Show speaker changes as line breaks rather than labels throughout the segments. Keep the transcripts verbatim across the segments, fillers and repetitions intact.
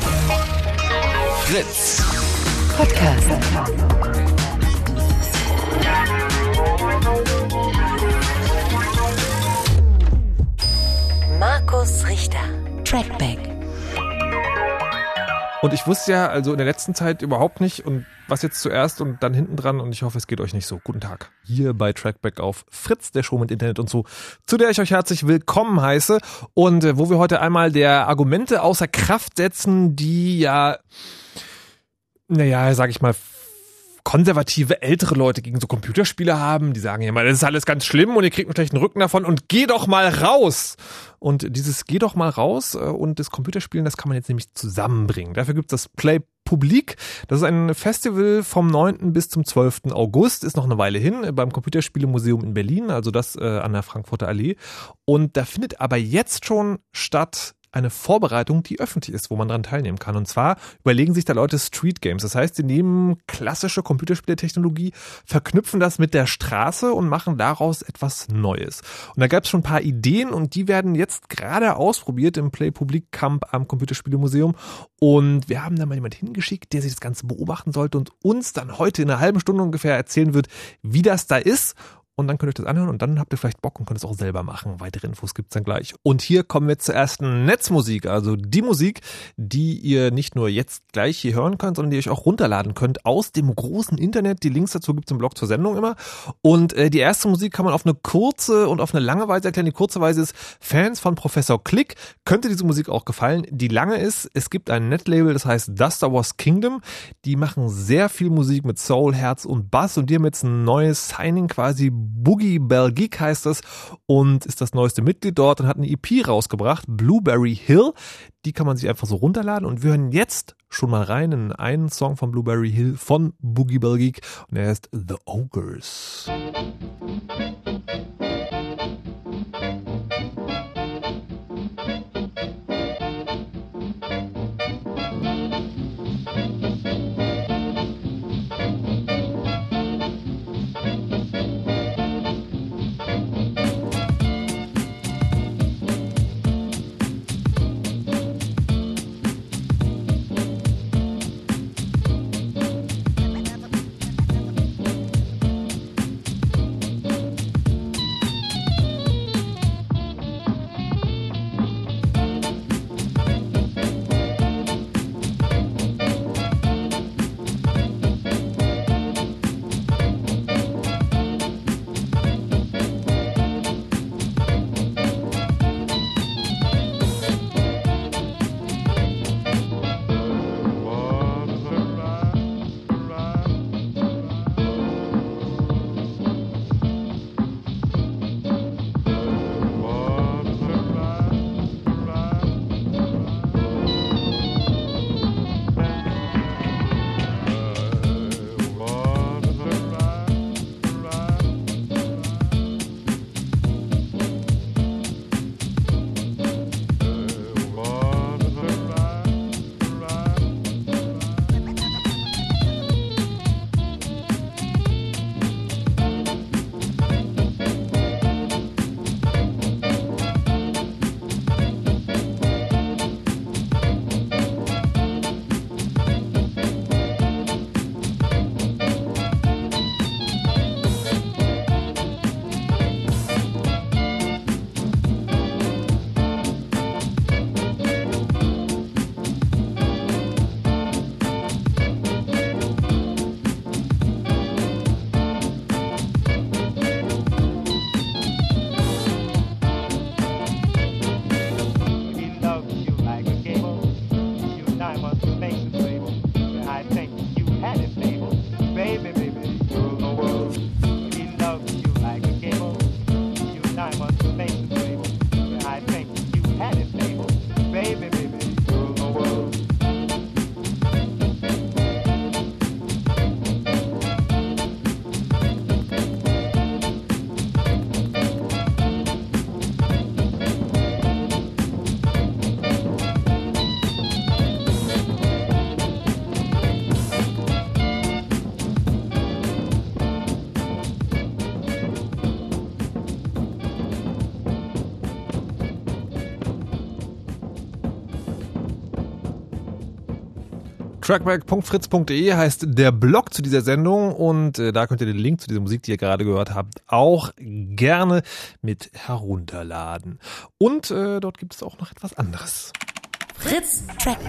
Fritz
Podcast. Markus Richter. Trackback.
Und ich wusste ja also in der letzten Zeit überhaupt nicht und was jetzt zuerst und dann hinten dran und ich hoffe, es geht euch nicht so. Guten Tag. Hier bei Trackback auf Fritz, der Show mit Internet und so, zu der ich euch herzlich willkommen heiße und äh, wo wir heute einmal der Argumente außer Kraft setzen, die ja, naja, sag ich mal, konservative, ältere Leute gegen so Computerspiele haben, die sagen ja mal, das ist alles ganz schlimm und ihr kriegt einen schlechten Rücken davon und geh doch mal raus. Und dieses geh doch mal raus und das Computerspielen, das kann man jetzt nämlich zusammenbringen. Dafür gibt es das Play Public. Das ist ein Festival vom neunten bis zum zwölften August, ist noch eine Weile hin, beim Computerspielemuseum in Berlin, also das äh, an der Frankfurter Allee. Und da findet aber jetzt schon statt eine Vorbereitung, die öffentlich ist, wo man daran teilnehmen kann. Und zwar überlegen sich da Leute Street Games. Das heißt, sie nehmen klassische Computerspieletechnologie, verknüpfen das mit der Straße und machen daraus etwas Neues. Und da gab es schon ein paar Ideen und die werden jetzt gerade ausprobiert im Play Public Camp am Computerspielemuseum. Und wir haben da mal jemand hingeschickt, der sich das Ganze beobachten sollte und uns dann heute in einer halben Stunde ungefähr erzählen wird, wie das da ist. Und dann könnt ihr euch das anhören und dann habt ihr vielleicht Bock und könnt es auch selber machen. Weitere Infos gibt's dann gleich. Und hier kommen wir zur ersten Netzmusik, also die Musik, die ihr nicht nur jetzt gleich hier hören könnt, sondern die ihr euch auch runterladen könnt aus dem großen Internet. Die Links dazu gibt's im Blog zur Sendung immer. Und äh, die erste Musik kann man auf eine kurze und auf eine lange Weise erklären. Die kurze Weise ist, Fans von Professor Click könnte diese Musik auch gefallen. Die lange ist, es gibt ein Netlabel, das heißt The Star Wars Kingdom. Die machen sehr viel Musik mit Soul, Herz und Bass und die haben jetzt ein neues Signing quasi. Boogie Bell Geek heißt das und ist das neueste Mitglied dort und hat eine E P rausgebracht, Blueberry Hill. Die kann man sich einfach so runterladen und wir hören jetzt schon mal rein in einen Song von Blueberry Hill von Boogie Bell Geek und er heißt The Ogres. trackback punkt fritz punkt de heißt der Blog zu dieser Sendung und äh, da könnt ihr den Link zu dieser Musik, die ihr gerade gehört habt, auch gerne mit herunterladen. Und äh, dort gibt es auch noch etwas anderes.
Fritz Trackback.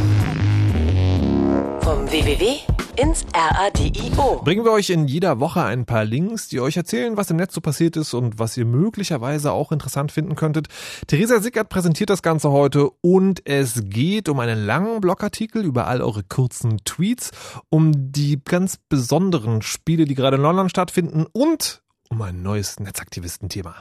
Vom W W W ins R A D I O.
Bringen wir euch in jeder Woche ein paar Links, die euch erzählen, was im Netz so passiert ist und was ihr möglicherweise auch interessant finden könntet. Theresa Sickert präsentiert das Ganze heute und es geht um einen langen Blogartikel über all eure kurzen Tweets, um die ganz besonderen Spiele, die gerade in London stattfinden und um ein neues Netzaktivistenthema.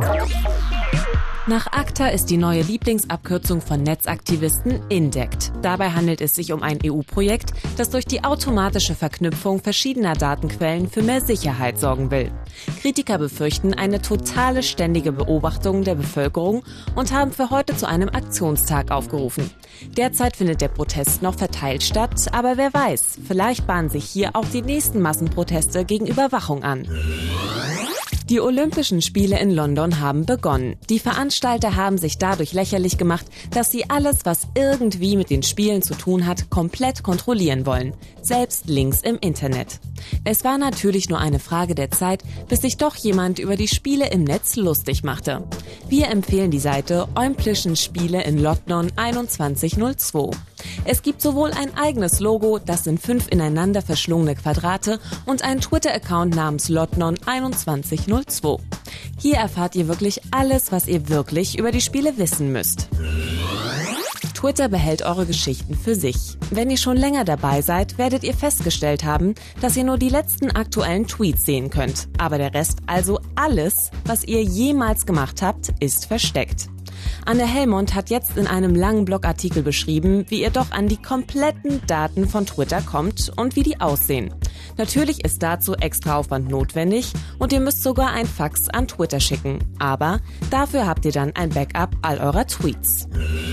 Nach ACTA ist die neue Lieblingsabkürzung von Netzaktivisten Indect. Dabei handelt es sich um ein E U-Projekt, das durch die automatische Verknüpfung verschiedener Datenquellen für mehr Sicherheit sorgen will. Kritiker befürchten eine totale ständige Beobachtung der Bevölkerung und haben für heute zu einem Aktionstag aufgerufen. Derzeit findet der Protest noch verteilt statt, aber wer weiß, vielleicht bahnen sich hier auch die nächsten Massenproteste gegen Überwachung an. Die Olympischen Spiele in London haben begonnen. Die Veranstalter haben sich dadurch lächerlich gemacht, dass sie alles, was irgendwie mit den Spielen zu tun hat, komplett kontrollieren wollen. Selbst Links im Internet. Es war natürlich nur eine Frage der Zeit, bis sich doch jemand über die Spiele im Netz lustig machte. Wir empfehlen die Seite Olympischen Spiele in London einundzwanzig null zwei. Es gibt sowohl ein eigenes Logo, das sind fünf ineinander verschlungene Quadrate, und einen Twitter-Account namens London einundzwanzig null zwei. Hier erfahrt ihr wirklich alles, was ihr wirklich über die Spiele wissen müsst. Twitter behält eure Geschichten für sich. Wenn ihr schon länger dabei seid, werdet ihr festgestellt haben, dass ihr nur die letzten aktuellen Tweets sehen könnt. Aber der Rest, also alles, was ihr jemals gemacht habt, ist versteckt. Anne Helmond hat jetzt in einem langen Blogartikel beschrieben, wie ihr doch an die kompletten Daten von Twitter kommt und wie die aussehen. Natürlich ist dazu extra Aufwand notwendig und ihr müsst sogar ein Fax an Twitter schicken. Aber dafür habt ihr dann ein Backup all eurer Tweets.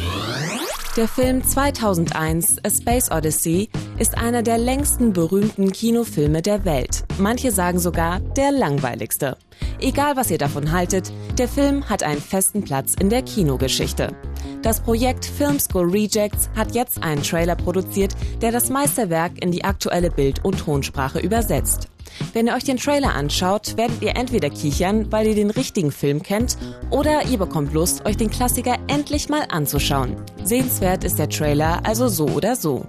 Der Film zweitausendeins A Space Odyssey ist einer der längsten berühmten Kinofilme der Welt. Manche sagen sogar der langweiligste. Egal was ihr davon haltet, der Film hat einen festen Platz in der Kinogeschichte. Das Projekt Film School Rejects hat jetzt einen Trailer produziert, der das Meisterwerk in die aktuelle Bild- und Tonsprache übersetzt. Wenn ihr euch den Trailer anschaut, werdet ihr entweder kichern, weil ihr den richtigen Film kennt, oder ihr bekommt Lust, euch den Klassiker endlich mal anzuschauen. Sehenswert ist der Trailer also so oder so.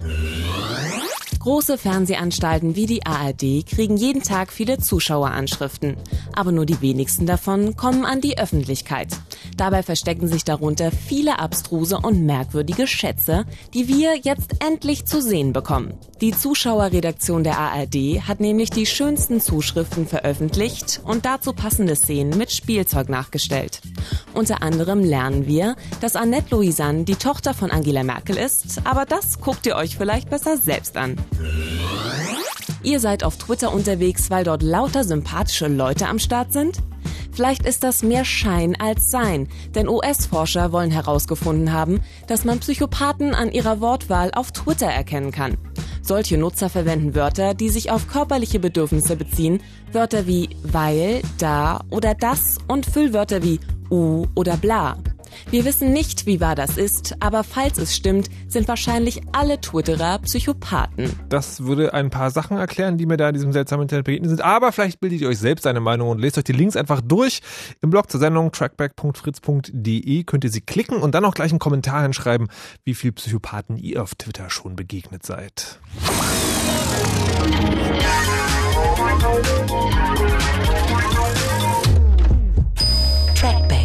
Große Fernsehanstalten wie die A R D kriegen jeden Tag viele Zuschaueranschriften. Aber nur die wenigsten davon kommen an die Öffentlichkeit. Dabei verstecken sich darunter viele abstruse und merkwürdige Schätze, die wir jetzt endlich zu sehen bekommen. Die Zuschauerredaktion der A R D hat nämlich die schönsten Zuschriften veröffentlicht und dazu passende Szenen mit Spielzeug nachgestellt. Unter anderem lernen wir, dass Annette Louisanne die Tochter von Angela Merkel ist, aber das guckt ihr euch vielleicht besser selbst an. Ihr seid auf Twitter unterwegs, weil dort lauter sympathische Leute am Start sind? Vielleicht ist das mehr Schein als Sein, denn U S-Forscher wollen herausgefunden haben, dass man Psychopathen an ihrer Wortwahl auf Twitter erkennen kann. Solche Nutzer verwenden Wörter, die sich auf körperliche Bedürfnisse beziehen, Wörter wie weil, da oder das und Füllwörter wie u oder bla. Wir wissen nicht, wie wahr das ist, aber falls es stimmt, sind wahrscheinlich alle Twitterer Psychopathen.
Das würde ein paar Sachen erklären, die mir da in diesem seltsamen Internet begegnet sind. Aber vielleicht bildet ihr euch selbst eine Meinung und lest euch die Links einfach durch. Im Blog zur Sendung trackback punkt fritz punkt de könnt ihr sie klicken und dann auch gleich einen Kommentar hinschreiben, wie viel Psychopathen ihr auf Twitter schon begegnet seid.
Trackback.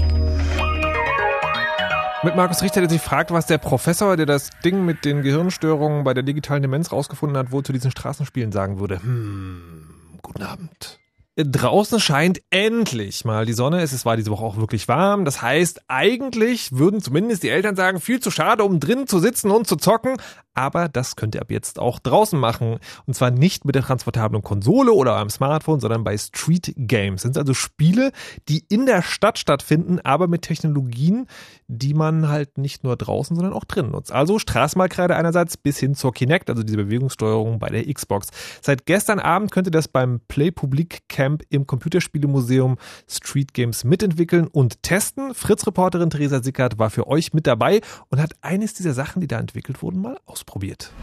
Mit Markus Richter, der sich fragt, was der Professor, der das Ding mit den Gehirnstörungen bei der digitalen Demenz rausgefunden hat, wohl zu diesen Straßenspielen sagen würde. Hm, guten Abend. Draußen scheint endlich mal die Sonne. Es war diese Woche auch wirklich warm. Das heißt, eigentlich würden zumindest die Eltern sagen, viel zu schade, um drin zu sitzen und zu zocken. Aber das könnt ihr ab jetzt auch draußen machen. Und zwar nicht mit der transportablen Konsole oder eurem Smartphone, sondern bei Street Games. Das sind also Spiele, die in der Stadt stattfinden, aber mit Technologien, die man halt nicht nur draußen, sondern auch drin nutzt. Also Straßenballkreide einerseits bis hin zur Kinect, also diese Bewegungssteuerung bei der Xbox. Seit gestern Abend könnt ihr das beim Play Public Camp im Computerspielemuseum Street Games mitentwickeln und testen. Fritz-Reporterin Theresa Sickert war für euch mit dabei und hat eines dieser Sachen, die da entwickelt wurden, mal ausprobiert.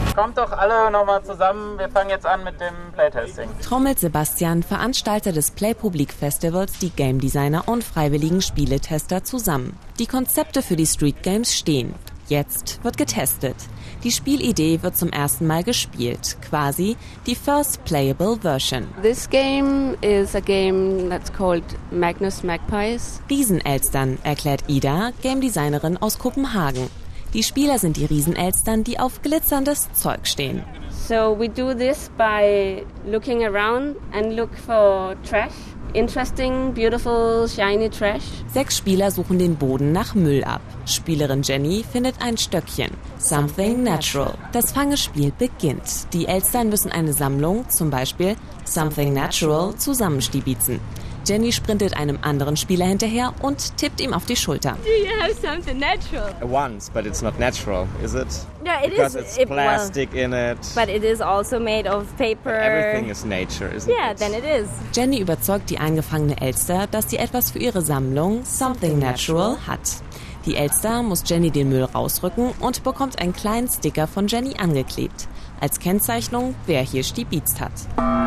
Kommt doch alle nochmal zusammen, wir fangen jetzt an mit dem Playtesting.
Trommelt Sebastian, Veranstalter des Playpublic Festivals, die Game Designer und freiwilligen Spieletester zusammen. Die Konzepte für die Street Games stehen. Jetzt wird getestet. Die Spielidee wird zum ersten Mal gespielt, quasi die first playable version.
This game is a game that's called Magnus Magpies.
Riesenelstern, erklärt Ida, Game Designerin aus Kopenhagen. Die Spieler sind die Riesenelstern, die auf glitzerndes Zeug stehen.
So we do this by looking around and look for trash. Interesting, beautiful, shiny trash.
Sechs Spieler suchen den Boden nach Müll ab. Spielerin Jenny findet ein Stöckchen. Something Natural. Das Fangespiel beginnt. Die Elstern müssen eine Sammlung, zum Beispiel Something Natural, zusammenstibitzen. Jenny sprintet einem anderen Spieler hinterher und tippt ihm auf die Schulter.
Do you have something natural?
Once, but it's not natural, is it?
Yeah, it
Because
is.
it's
it,
plastic
well,
in it.
But it is also made of paper.
But everything is nature, isn't
yeah,
it?
then it is.
Jenny überzeugt die eingefangene Elster, dass sie etwas für ihre Sammlung Something Natural hat. Die Elster muss Jenny den Müll rausrücken und bekommt einen kleinen Sticker von Jenny angeklebt. Als Kennzeichnung, wer hier stibitzt hat.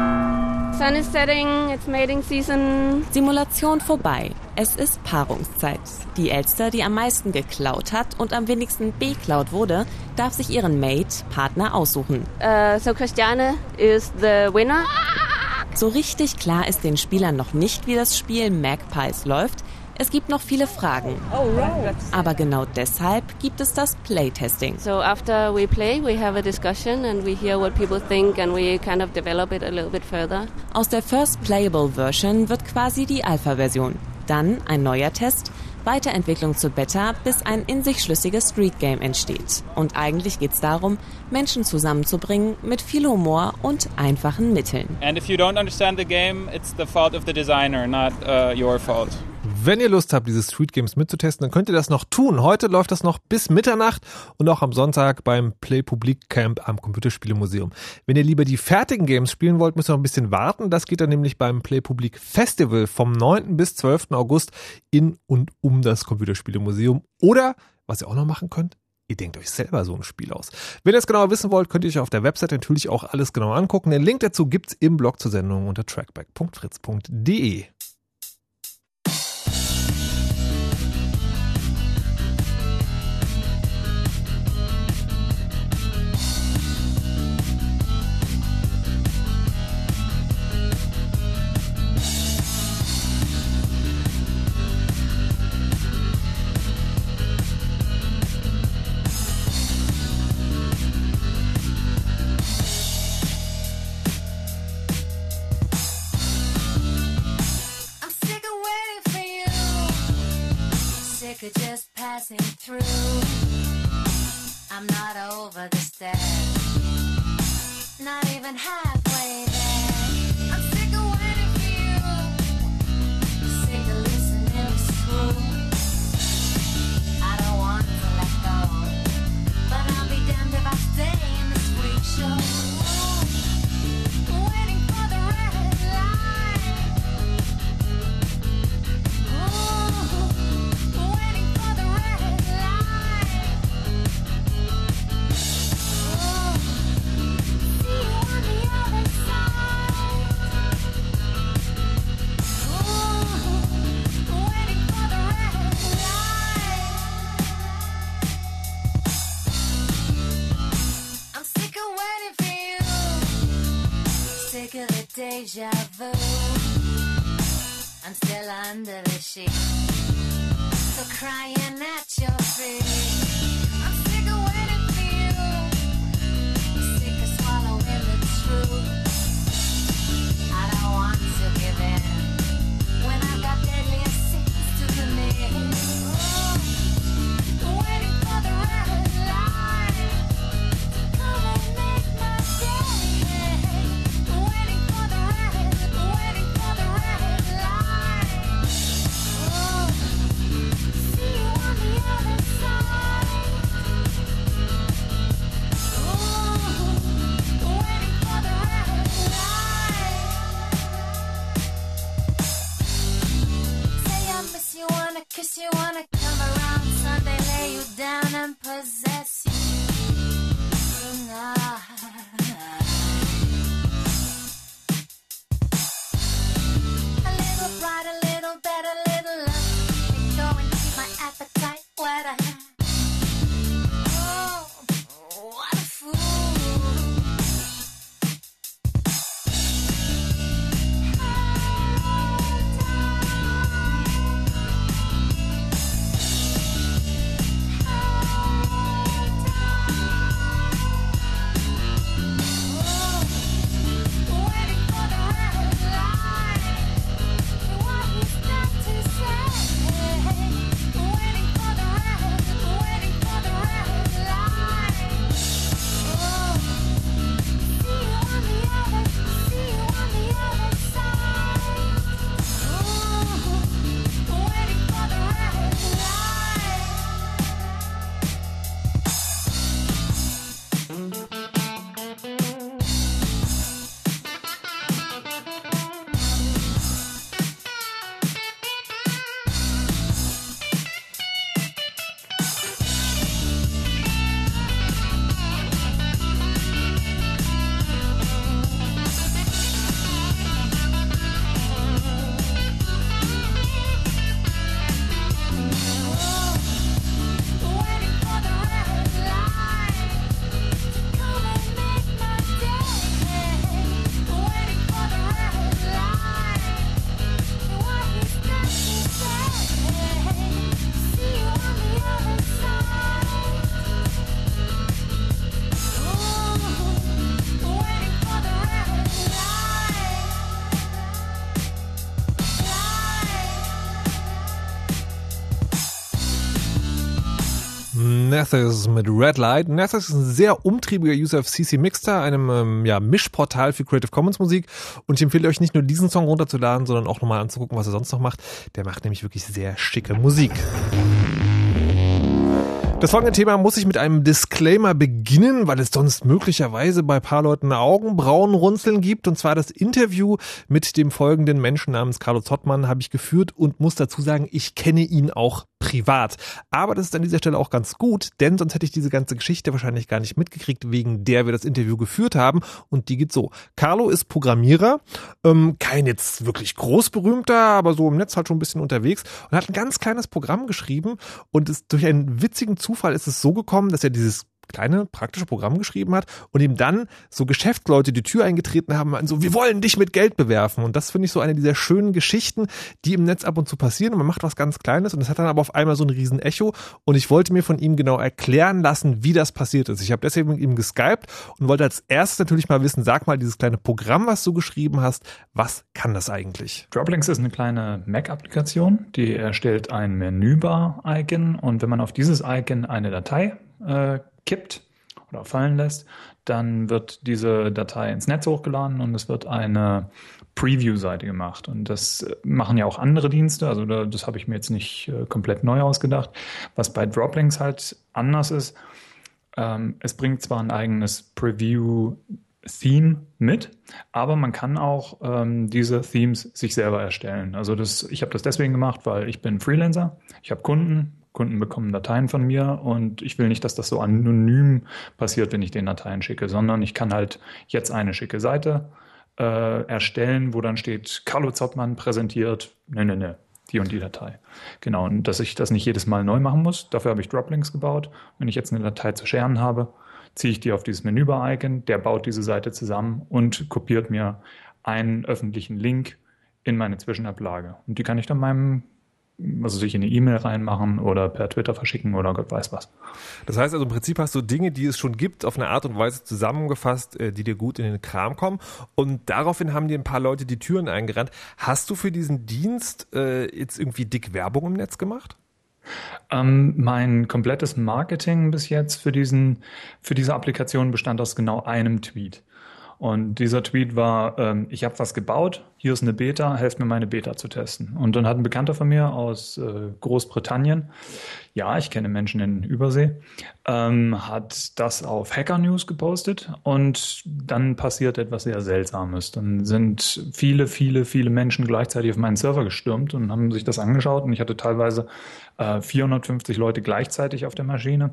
Sun is setting, it's mating season.
Simulation vorbei. Es ist Paarungszeit. Die Elster, die am meisten geklaut hat und am wenigsten beklaut wurde, darf sich ihren Mate, Partner, aussuchen.
Uh, so Christiane is the winner.
So richtig klar ist den Spielern noch nicht, wie das Spiel Magpies läuft. Es gibt noch viele Fragen.
Oh, right.
Aber genau deshalb gibt es das Playtesting.
So after we play, we have a discussion and we hear what people think and we kind of develop it a little bit further.
Aus der First Playable Version wird quasi die Alpha-Version. Dann ein neuer Test, Weiterentwicklung zur Beta, bis ein in sich schlüssiges Street Game entsteht. Und eigentlich geht's darum, Menschen zusammenzubringen mit viel Humor und einfachen Mitteln.
And if you don't understand the game, it's the fault of the designer, not uh, your fault.
Wenn ihr Lust habt, diese Street Games mitzutesten, dann könnt ihr das noch tun. Heute läuft das noch bis Mitternacht und auch am Sonntag beim Playpublic Camp am Computerspielemuseum. Wenn ihr lieber die fertigen Games spielen wollt, müsst ihr noch ein bisschen warten. Das geht dann nämlich beim Playpublic Festival vom neunten bis zwölften August in und um das Computerspielemuseum. Oder, was ihr auch noch machen könnt, ihr denkt euch selber so ein Spiel aus. Wenn ihr es genauer wissen wollt, könnt ihr euch auf der Website natürlich auch alles genauer angucken. Den Link dazu gibt's im Blog zur Sendung unter trackback punkt fritz punkt de.
Just passing through. I'm not over the steps, not even halfway there. I'm sick of waiting for you, sick of listening to school. I don't want to let go, but I'll be damned if I stay in this freak show. Waiting for the red light. Ooh. Deja vu. I'm still under the sheet, so crying at your feet. I'm sick of waiting for you, sick of swallowing the truth. I don't want to give in when I've got deadlier sins to commit. Oh, waiting for the red light to come and make my day. See you on the other side.
Nethys mit Red Light. Nethys ist ein sehr umtriebiger User auf C C Mixter, einem ähm, ja, Mischportal für Creative Commons Musik. Und ich empfehle euch nicht nur diesen Song runterzuladen, sondern auch nochmal anzugucken, was er sonst noch macht. Der macht nämlich wirklich sehr schicke Musik. Das folgende Thema muss ich mit einem Disclaimer beginnen, weil es sonst möglicherweise bei ein paar Leuten Augenbrauenrunzeln gibt. Und zwar das Interview mit dem folgenden Menschen namens Carlo Zottmann habe ich geführt und muss dazu sagen, ich kenne ihn auch privat. Aber das ist an dieser Stelle auch ganz gut, denn sonst hätte ich diese ganze Geschichte wahrscheinlich gar nicht mitgekriegt, wegen der wir das Interview geführt haben. Und die geht so. Carlo ist Programmierer, ähm, kein jetzt wirklich großberühmter, aber so im Netz halt schon ein bisschen unterwegs und hat ein ganz kleines Programm geschrieben und ist durch einen witzigen Zufall ist es so gekommen, dass er dieses kleine praktische Programm geschrieben hat und ihm dann so Geschäftsleute die Tür eingetreten haben und so, wir wollen dich mit Geld bewerfen. Und das finde ich so eine dieser schönen Geschichten, die im Netz ab und zu passieren. Und man macht was ganz Kleines und das hat dann aber auf einmal so ein riesen Echo. Und ich wollte mir von ihm genau erklären lassen, wie das passiert ist. Ich habe deswegen mit ihm geskypt und wollte als erstes natürlich mal wissen, sag mal, dieses kleine Programm, was du geschrieben hast, was kann das eigentlich?
Droplinks ist eine kleine Mac-Applikation, die erstellt ein Menübar-Icon und wenn man auf dieses Icon eine Datei äh, kippt oder fallen lässt, dann wird diese Datei ins Netz hochgeladen und es wird eine Preview-Seite gemacht. Und das machen ja auch andere Dienste, also da, das habe ich mir jetzt nicht äh, komplett neu ausgedacht. Was bei Droplinks halt anders ist, ähm, es bringt zwar ein eigenes Preview-Theme mit, aber man kann auch ähm, diese Themes sich selber erstellen. Also das, ich habe das deswegen gemacht, weil ich bin Freelancer, ich habe Kunden, Kunden bekommen Dateien von mir und ich will nicht, dass das so anonym passiert, wenn ich den Dateien schicke, sondern ich kann halt jetzt eine schicke Seite äh, erstellen, wo dann steht, Carlo Zottmann präsentiert, ne, ne, ne, die und die Datei. Genau, und dass ich das nicht jedes Mal neu machen muss, dafür habe ich Droplinks gebaut. Wenn ich jetzt eine Datei zu sharen habe, ziehe ich die auf dieses Menübar-Icon, der baut diese Seite zusammen und kopiert mir einen öffentlichen Link in meine Zwischenablage. Und die kann ich dann meinem also sich in eine E-Mail reinmachen oder per Twitter verschicken oder Gott weiß was.
Das heißt also im Prinzip hast du Dinge, die es schon gibt, auf eine Art und Weise zusammengefasst, die dir gut in den Kram kommen und daraufhin haben dir ein paar Leute die Türen eingerannt. Hast du für diesen Dienst äh, jetzt irgendwie dick Werbung im Netz gemacht?
Ähm, mein komplettes Marketing bis jetzt für diesen, für diese Applikation bestand aus genau einem Tweet. Und dieser Tweet war, ähm, ich habe was gebaut, hier ist eine Beta, helft mir meine Beta zu testen. Und dann hat ein Bekannter von mir aus äh, Großbritannien, ja, ich kenne Menschen in Übersee, ähm, hat das auf Hacker News gepostet und dann passiert etwas sehr Seltsames. Dann sind viele, viele, viele Menschen gleichzeitig auf meinen Server gestürmt und haben sich das angeschaut und ich hatte teilweise äh, vierhundertfünfzig Leute gleichzeitig auf der Maschine.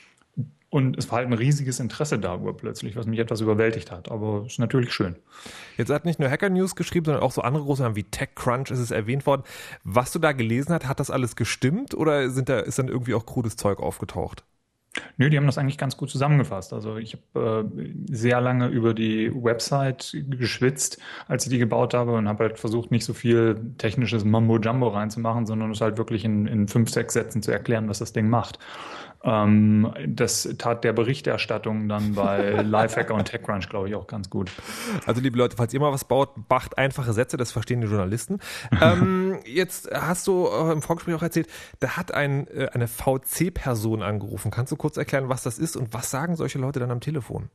Und es war halt ein riesiges Interesse da urplötzlich, was mich etwas überwältigt hat. Aber es ist natürlich schön.
Jetzt hat nicht nur Hacker News geschrieben, sondern auch so andere große Namen wie TechCrunch ist es erwähnt worden. Was du da gelesen hast, hat das alles gestimmt oder sind da, ist dann irgendwie auch krudes Zeug aufgetaucht?
Nö, die haben das eigentlich ganz gut zusammengefasst. Also ich habe äh, sehr lange über die Website geschwitzt, als ich die gebaut habe und habe halt versucht, nicht so viel technisches Mambo-Jumbo reinzumachen, sondern es halt wirklich in, in fünf, sechs Sätzen zu erklären, was das Ding macht. Ähm, das tat der Berichterstattung dann bei Lifehacker und TechCrunch, glaube ich, auch ganz gut.
Also liebe Leute, falls ihr mal was baut, macht einfache Sätze, das verstehen die Journalisten. ähm, jetzt hast du äh, im Vorgespräch auch erzählt, da hat ein, äh, eine V C-Person angerufen. Kannst du kurz erklären, was das ist und was sagen solche Leute dann am Telefon?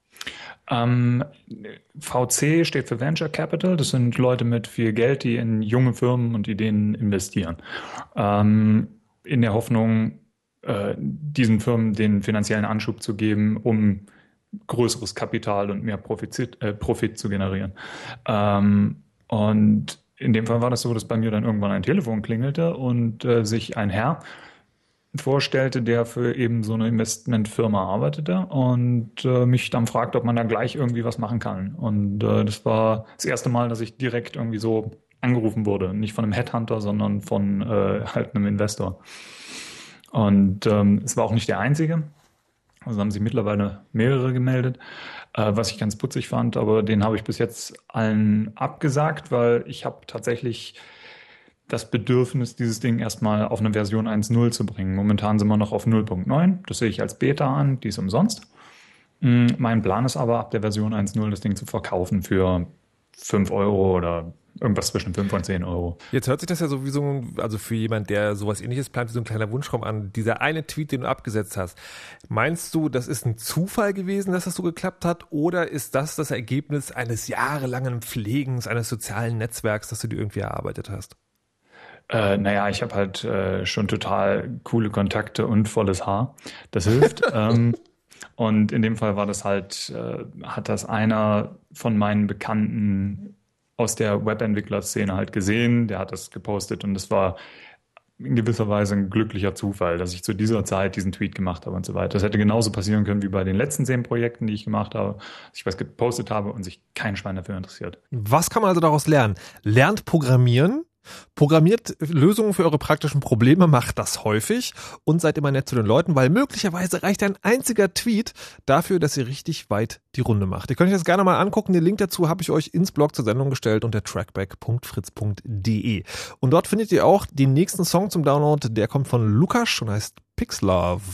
Ähm, V C steht für Venture Capital. Das sind Leute mit viel Geld, die in junge Firmen und Ideen investieren. Ähm, in der Hoffnung, äh, diesen Firmen den finanziellen Anschub zu geben, um größeres Kapital und mehr Profit, äh, Profit zu generieren. Ähm, und in dem Fall war das so, dass bei mir dann irgendwann ein Telefon klingelte und äh, sich ein Herr vorstellte, der für eben so eine Investmentfirma arbeitete und äh, mich dann fragte, ob man da gleich irgendwie was machen kann. Und äh, das war das erste Mal, dass ich direkt irgendwie so angerufen wurde. Nicht von einem Headhunter, sondern von äh, halt einem Investor. Und ähm, es war auch nicht der einzige. Also haben sich mittlerweile mehrere gemeldet, äh, was ich ganz putzig fand. Aber den habe ich bis jetzt allen abgesagt, weil ich habe tatsächlich das Bedürfnis, dieses Ding erstmal auf eine Version eins Punkt null zu bringen. Momentan sind wir noch auf null Punkt neun. Das sehe ich als Beta an, die ist umsonst. Mein Plan ist aber, ab der Version eins Punkt null das Ding zu verkaufen für fünf Euro oder irgendwas zwischen fünf und zehn Euro.
Jetzt hört sich das ja so wie so ein, also für jemand, der sowas Ähnliches plant, wie so ein kleiner Wunschraum an. Dieser eine Tweet, den du abgesetzt hast, meinst du, das ist ein Zufall gewesen, dass das so geklappt hat? Oder ist das das Ergebnis eines jahrelangen Pflegens, eines sozialen Netzwerks, das du dir irgendwie erarbeitet hast?
Äh, naja, ich habe halt äh, schon total coole Kontakte und volles Haar. Das hilft. ähm, und in dem Fall war das halt, äh, hat das einer von meinen Bekannten aus der Webentwickler-Szene halt gesehen, der hat das gepostet und es war in gewisser Weise ein glücklicher Zufall, dass ich zu dieser Zeit diesen Tweet gemacht habe und so weiter. Das hätte genauso passieren können wie bei den letzten zehn Projekten, die ich gemacht habe, dass ich was gepostet habe und sich kein Schwein dafür interessiert.
Was kann man also daraus lernen? Lernt programmieren, programmiert Lösungen für eure praktischen Probleme, macht das häufig und seid immer nett zu den Leuten, weil möglicherweise reicht ein einziger Tweet dafür, dass ihr richtig weit die Runde macht. Ihr könnt euch das gerne mal angucken. Den Link dazu habe ich euch ins Blog zur Sendung gestellt unter trackback punkt fritz punkt de. Und dort findet ihr auch den nächsten Song zum Download. Der kommt von Lukas und heißt Pixlove.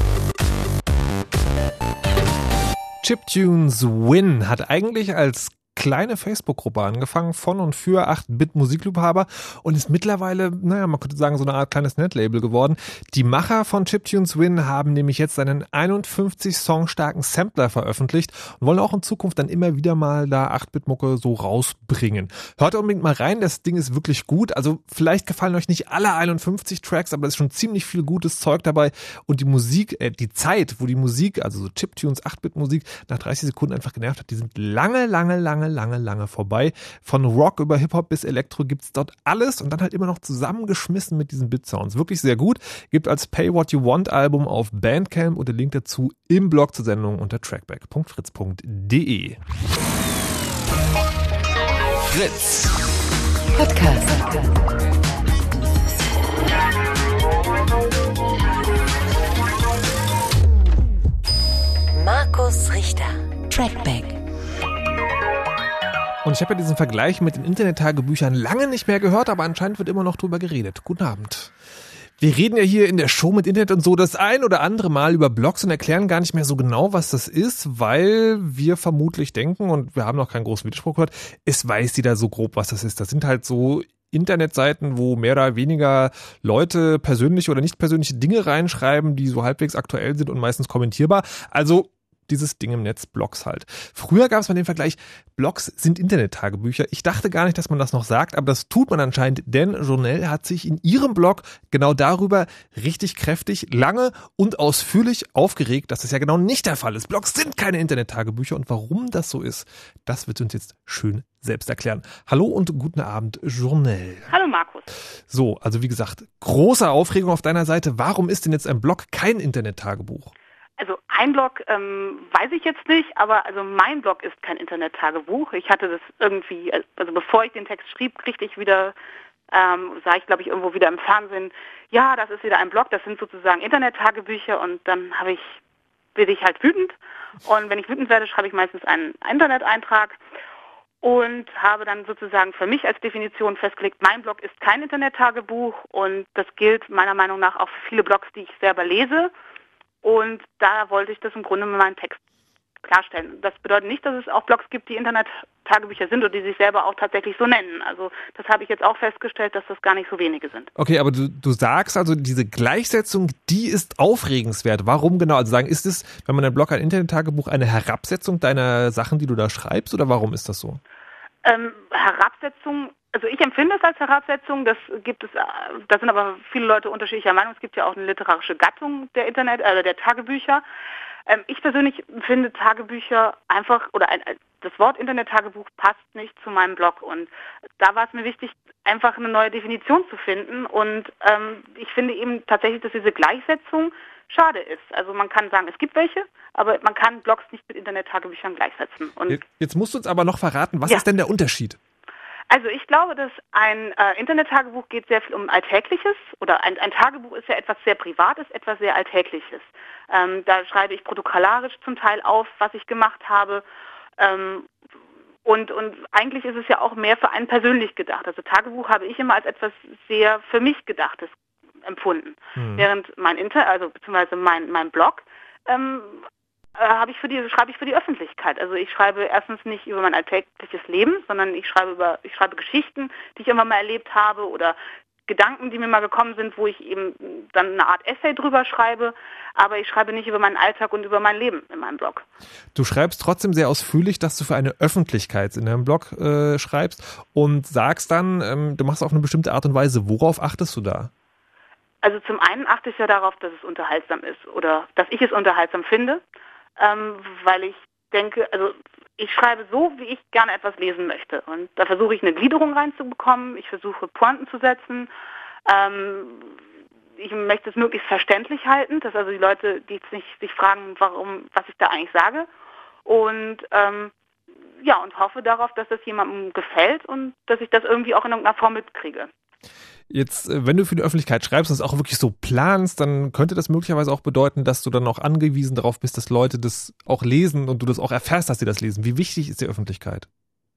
Chiptunes Win hat eigentlich als kleine Facebook-Gruppe angefangen von und für acht Bit Musikliebhaber und ist mittlerweile, naja, man könnte sagen, so eine Art kleines Netlabel geworden. Die Macher von Chiptunes Win haben nämlich jetzt einen einundfünfzig Song starken Sampler veröffentlicht und wollen auch in Zukunft dann immer wieder mal da acht Bit Mucke so rausbringen. Hört unbedingt mal rein, das Ding ist wirklich gut. Also vielleicht gefallen euch nicht alle einundfünfzig Tracks, aber es ist schon ziemlich viel gutes Zeug dabei und die Musik, äh, die Zeit, wo die Musik, also so Chiptunes acht Bit Musik nach dreißig Sekunden einfach genervt hat, die sind lange, lange, lange, lange, lange vorbei. Von Rock über Hip-Hop bis Elektro gibt's dort alles und dann halt immer noch zusammengeschmissen mit diesen Bit-Sounds. Wirklich sehr gut. Gibt als Pay What You Want Album auf Bandcamp und den Link dazu im Blog zur Sendung unter trackback punkt fritz punkt de.
Fritz Podcast. Markus Richter, Trackback.
Und ich habe ja diesen Vergleich mit den Internet-Tagebüchern lange nicht mehr gehört, aber anscheinend wird immer noch drüber geredet. Guten Abend. Wir reden ja hier in der Show mit Internet und so das ein oder andere Mal über Blogs und erklären gar nicht mehr so genau, was das ist, weil wir vermutlich denken, und wir haben noch keinen großen Widerspruch gehört, es weiß jeder so grob, was das ist. Das sind halt so Internetseiten, wo mehr oder weniger Leute persönliche oder nicht persönliche Dinge reinschreiben, die so halbwegs aktuell sind und meistens kommentierbar. Also dieses Ding im Netz, Blogs halt. Früher gab es mal den Vergleich, Blogs sind Internet-Tagebücher. Ich dachte gar nicht, dass man das noch sagt, aber das tut man anscheinend, denn Journelle hat sich in ihrem Blog genau darüber richtig kräftig, lange und ausführlich aufgeregt, dass das ja genau nicht der Fall ist. Blogs sind keine Internet-Tagebücher und warum das so ist, das wird uns jetzt schön selbst erklären. Hallo und guten Abend, Journelle.
Hallo Markus.
So, also wie gesagt, große Aufregung auf deiner Seite. Warum ist denn jetzt ein Blog kein Internet-Tagebuch?
Also ein Blog ähm, weiß ich jetzt nicht, aber also mein Blog ist kein Internet-Tagebuch. Ich hatte das irgendwie, also bevor ich den Text schrieb, kriegte ich wieder, ähm, sah ich glaube ich irgendwo wieder im Fernsehen, ja, das ist wieder ein Blog, das sind sozusagen Internet-Tagebücher und dann habe ich, bin ich halt wütend und wenn ich wütend werde, schreibe ich meistens einen Internet-Eintrag und habe dann sozusagen für mich als Definition festgelegt, mein Blog ist kein Internet-Tagebuch und das gilt meiner Meinung nach auch für viele Blogs, die ich selber lese. Und da wollte ich das im Grunde mit meinem Text klarstellen. Das bedeutet nicht, dass es auch Blogs gibt, die Internet-Tagebücher sind oder die sich selber auch tatsächlich so nennen. Also das habe ich jetzt auch festgestellt, dass das gar nicht so wenige sind.
Okay, aber du, du sagst also, diese Gleichsetzung, die ist aufregenswert. Warum genau? Also sagen, ist es, wenn man ein Blog ein Internet-Tagebuch, eine Herabsetzung deiner Sachen, die du da schreibst, oder warum ist das so?
Ähm, Herabsetzung, also ich empfinde es als Herabsetzung, das gibt es, da sind aber viele Leute unterschiedlicher Meinung. Es gibt ja auch eine literarische Gattung der Internet, äh, der Tagebücher. Ähm, ich persönlich finde Tagebücher einfach, oder ein, das Wort Internet-Tagebuch passt nicht zu meinem Blog und da war es mir wichtig, einfach eine neue Definition zu finden und ähm, ich finde eben tatsächlich, dass diese Gleichsetzung schade ist. Also man kann sagen, es gibt welche, aber man kann Blogs nicht mit Internet-Tagebüchern gleichsetzen. Und
jetzt, jetzt musst du uns aber noch verraten, was
ja.
ist denn der Unterschied?
Also ich glaube, dass ein äh, Internet-Tagebuch geht sehr viel um Alltägliches oder ein, ein Tagebuch ist ja etwas sehr Privates, etwas sehr Alltägliches. Ähm, da schreibe ich protokollarisch zum Teil auf, was ich gemacht habe ähm, und, und eigentlich ist es ja auch mehr für einen persönlich gedacht. Also Tagebuch habe ich immer als etwas sehr für mich Gedachtes empfunden, hm. während mein Inter, also beziehungsweise mein, mein Blog ähm, habe ich für die, schreibe ich für die Öffentlichkeit. Also ich schreibe erstens nicht über mein alltägliches Leben, sondern ich schreibe über, ich schreibe Geschichten, die ich immer mal erlebt habe oder Gedanken, die mir mal gekommen sind, wo ich eben dann eine Art Essay drüber schreibe, aber ich schreibe nicht über meinen Alltag und über mein Leben in meinem Blog.
Du schreibst trotzdem sehr ausführlich, dass du für eine Öffentlichkeit in deinem Blog äh, schreibst und sagst dann, ähm, du machst auf eine bestimmte Art und Weise. Worauf achtest du da?
Also zum einen achte ich ja darauf, dass es unterhaltsam ist oder dass ich es unterhaltsam finde. Ähm, weil ich denke, also ich schreibe so, wie ich gerne etwas lesen möchte. Und da versuche ich eine Gliederung reinzubekommen, ich versuche Pointen zu setzen. Ähm, ich möchte es möglichst verständlich halten, dass also die Leute, die sich, sich fragen, warum, was ich da eigentlich sage. Und ähm, ja, und hoffe darauf, dass das jemandem gefällt und dass ich das irgendwie auch in irgendeiner Form mitkriege.
Jetzt, wenn du für die Öffentlichkeit schreibst und es auch wirklich so planst, dann könnte das möglicherweise auch bedeuten, dass du dann auch angewiesen darauf bist, dass Leute das auch lesen und du das auch erfährst, dass sie das lesen. Wie wichtig ist die Öffentlichkeit?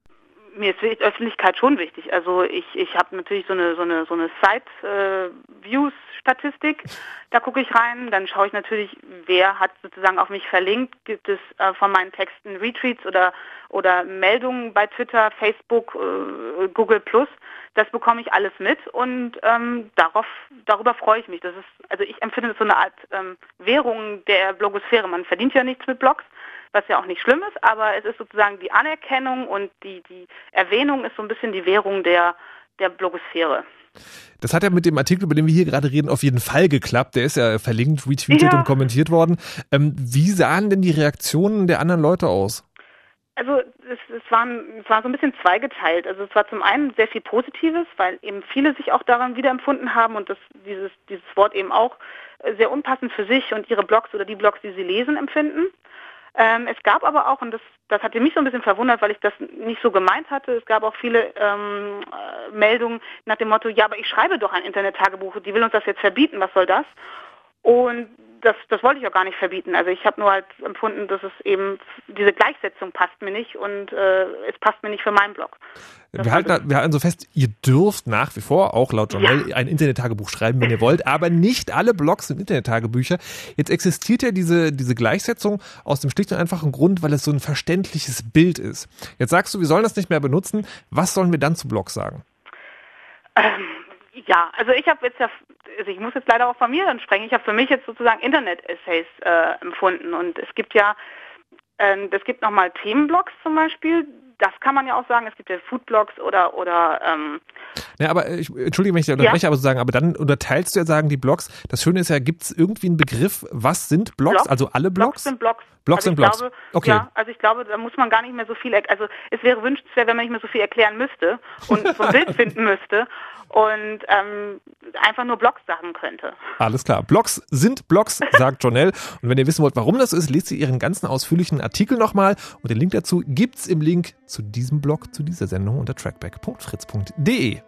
Mir ist die Öffentlichkeit schon wichtig. Also ich, ich habe natürlich so eine so eine so eine Site-Views Statistik. Da gucke ich rein. Dann schaue ich natürlich, wer hat sozusagen auf mich verlinkt. Gibt es äh, von meinen Texten Retweets oder, oder Meldungen bei Twitter, Facebook, äh, Google Plus. Das bekomme ich alles mit und ähm, darauf, darüber freue ich mich. Das ist, also ich empfinde das so eine Art ähm, Währung der Blogosphäre. Man verdient ja nichts mit Blogs, was ja auch nicht schlimm ist, aber es ist sozusagen die Anerkennung und die, die Erwähnung ist so ein bisschen die Währung der, der Blogosphäre.
Das hat ja mit dem Artikel, über den wir hier gerade reden, auf jeden Fall geklappt. Der ist ja verlinkt, retweetet
ja.
und kommentiert worden. Ähm, wie sahen denn die Reaktionen der anderen Leute aus?
Also es, es, war, es war so ein bisschen zweigeteilt. Also es war zum einen sehr viel Positives, weil eben viele sich auch daran wiederempfunden haben und das, dieses, dieses Wort eben auch sehr unpassend für sich und ihre Blogs oder die Blogs, die sie lesen, empfinden. Ähm, es gab aber auch, und das, das hatte mich so ein bisschen verwundert, weil ich das nicht so gemeint hatte, es gab auch viele ähm, äh, Meldungen nach dem Motto, ja, aber ich schreibe doch ein Internet-Tagebuch, die will uns das jetzt verbieten, was soll das? Und das, das wollte ich auch gar nicht verbieten. Also ich habe nur halt empfunden, dass es eben, diese Gleichsetzung passt mir nicht und äh, es passt mir nicht für meinen Blog.
Wir halten, wir halten so fest, ihr dürft nach wie vor, auch laut Jonelle, ja. ein Internet-Tagebuch schreiben, wenn ihr wollt, aber nicht alle Blogs sind Internet-Tagebücher. Jetzt existiert ja diese, diese Gleichsetzung aus dem schlicht und einfachen Grund, weil es so ein verständliches Bild ist. Jetzt sagst du, wir sollen das nicht mehr benutzen. Was sollen wir dann zu Blogs sagen? Ähm,
ja, also ich habe jetzt ja, also ich muss jetzt leider auch von mir dann sprechen, ich habe für mich jetzt sozusagen Internet-Essays äh, empfunden und es gibt ja, äh, es gibt nochmal Themenblogs zum Beispiel. Das kann man ja auch sagen, es gibt ja Foodblogs oder, oder, ähm.
Ja, aber ich, entschuldige, wenn ich da unterbreche, ja. aber sozusagen, aber dann unterteilst du ja sagen, die Blogs. Das Schöne ist ja, gibt es irgendwie einen Begriff, was sind Blogs?
Blogs?
Also alle Blogs?
Blogs sind Blogs.
Blogs
also
sind Blogs.
Glaube,
okay.
Ja, also ich glaube, da muss man gar nicht mehr so viel, also es wäre wünschenswert, wenn man nicht mehr so viel erklären müsste und so ein Bild finden müsste und ähm, einfach nur Blogs sagen könnte.
Alles klar. Blogs sind Blogs, sagt Jonelle. Und wenn ihr wissen wollt, warum das ist, lest ihr ihren ganzen ausführlichen Artikel nochmal. Und den Link dazu gibt's im Link zu diesem Blog, zu dieser Sendung unter trackback punkt fritz punkt de.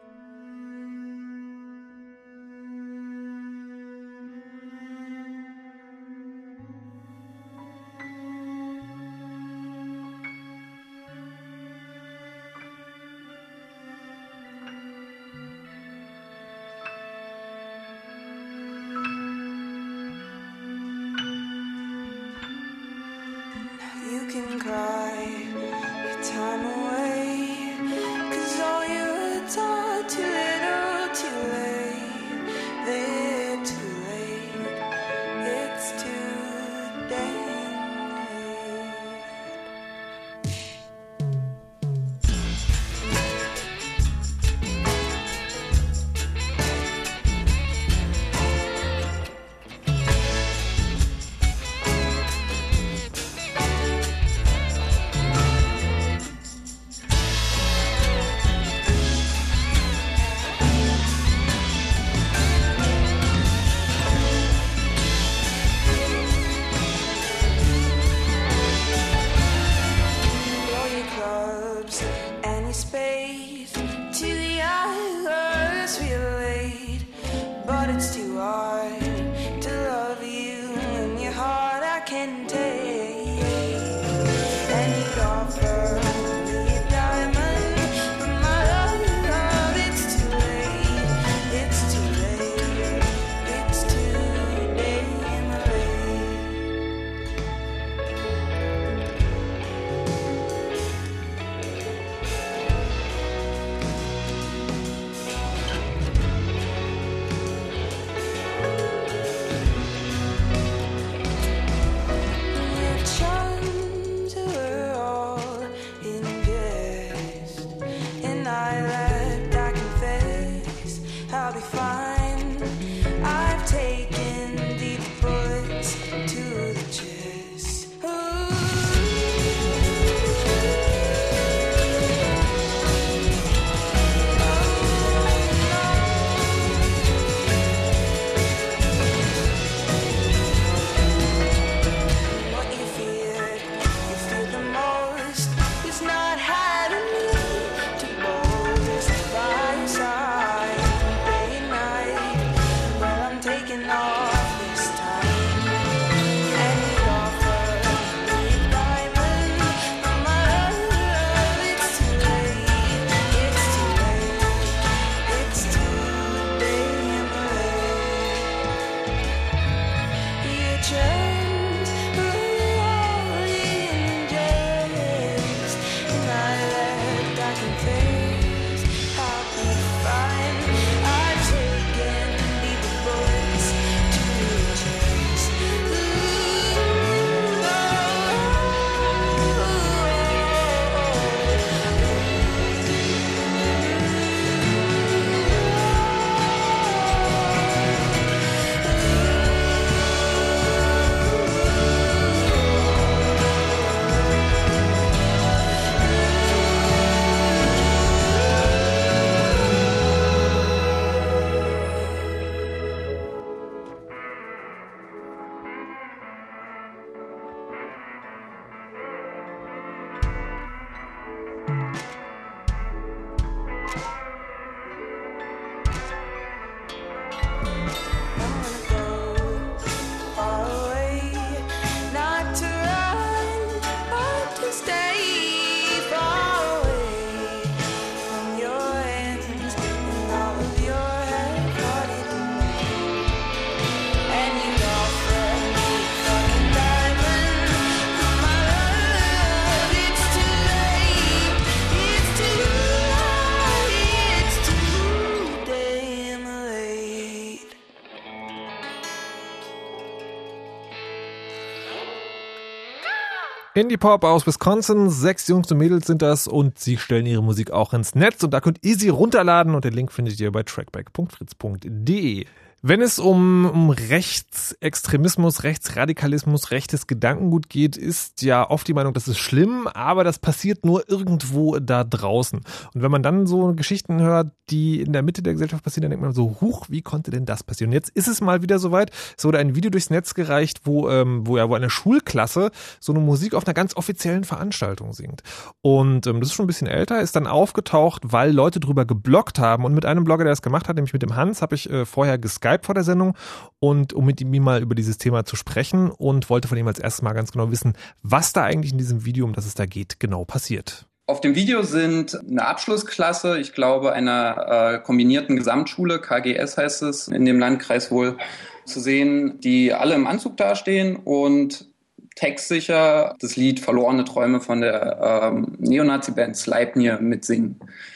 Indie-Pop aus Wisconsin, sechs Jungs und Mädels sind das und sie stellen ihre Musik auch ins Netz und da könnt ihr sie runterladen und den Link findet ihr bei trackback punkt fritz punkt de. Wenn es um, um Rechtsextremismus, Rechtsradikalismus, rechtes Gedankengut geht, ist ja oft die Meinung, das ist schlimm, aber das passiert nur irgendwo da draußen. Und wenn man dann so Geschichten hört, die in der Mitte der Gesellschaft passieren, dann denkt man so, huch, wie konnte denn das passieren? Und jetzt ist es mal wieder soweit. Es wurde ein Video durchs Netz gereicht, wo, ähm, wo ja wo eine Schulklasse so eine Musik auf einer ganz offiziellen Veranstaltung singt. Und ähm, das ist schon ein bisschen älter, ist dann aufgetaucht, weil Leute drüber gebloggt haben. Und mit einem Blogger, der das gemacht hat, nämlich mit dem Hans, habe ich äh, vorher geskypt vor der Sendung und um mit ihm mal über dieses Thema zu sprechen und wollte von ihm als erstes mal ganz genau wissen, was da eigentlich in diesem Video, um das es da geht, genau passiert.
Auf dem Video sind eine Abschlussklasse, ich glaube einer äh, kombinierten Gesamtschule, K G S heißt es, in dem Landkreis wohl, zu sehen, die alle im Anzug dastehen und textsicher das Lied Verlorene Träume von der ähm, Neonazi-Band Sleipnir mitsingen.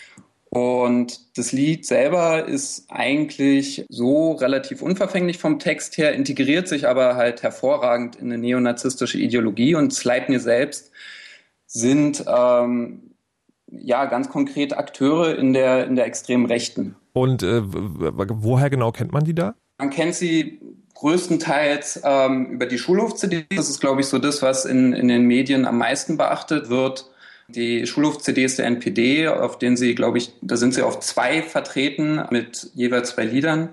Und das Lied selber ist eigentlich so relativ unverfänglich vom Text her, integriert sich aber halt hervorragend in eine neonazistische Ideologie. Und Sleipnir selbst sind ähm, ja ganz konkret Akteure in der, in der extremen Rechten.
Und äh, woher genau kennt man die da?
Man kennt sie größtenteils ähm, über die Schulhof-C D. Das ist, glaube ich, so das, was in, in den Medien am meisten beachtet wird. Die Schulhof-C Ds der N P D, auf denen sie, glaube ich, da sind sie auf zwei vertreten mit jeweils zwei Liedern.